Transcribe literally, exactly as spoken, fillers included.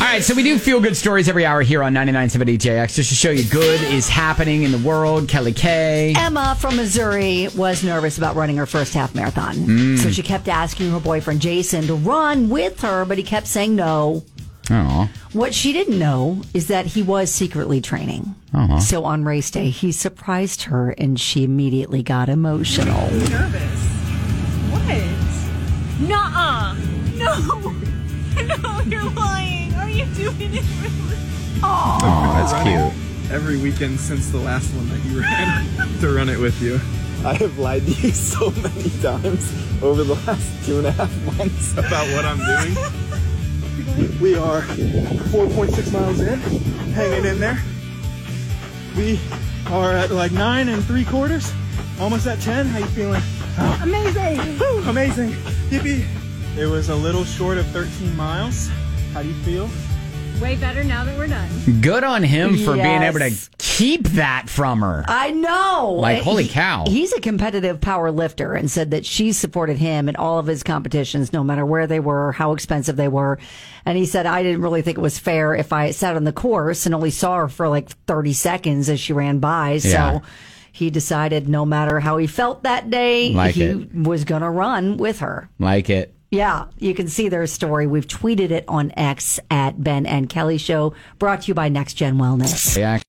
right, so we do feel good stories every hour here on ninety-nine point seven D J X just to show you good is happening in the world. Kelly K. Emma from Missouri was nervous about running her first half marathon. Mm. So she kept asking her boyfriend Jason to run with her, but he kept saying no. Aww. What she didn't know is that he was secretly training. Aww. So on race day, he surprised her, and she immediately got emotional. I'm nervous. What? Nuh-uh. No. No, you're lying. Are you doing it really? Oh, that's cute. Every weekend since the last one that you ran to run it with you. I have lied to you so many times over the last two and a half months about what I'm doing. We are four point six miles in, hanging in there. We are at like nine and three quarters, almost at ten. How you feeling? Oh. Amazing. Woo, amazing. Yippee. It was a little short of thirteen miles. How do you feel? Way better now that we're done. Good on him for Yes. being able to keep that from her. I know. Like, holy He- cow. He's a competitive power lifter and said that she supported him in all of his competitions, no matter where they were, how expensive they were. And he said, I didn't really think it was fair if I sat on the course and only saw her for like thirty seconds as she ran by. So Yeah. he decided no matter how he felt that day, Like he it. was going to run with her. Like it. Yeah, you can see their story. We've tweeted it on X at Ben and Kelly Show, brought to you by Next Gen Wellness. Yeah.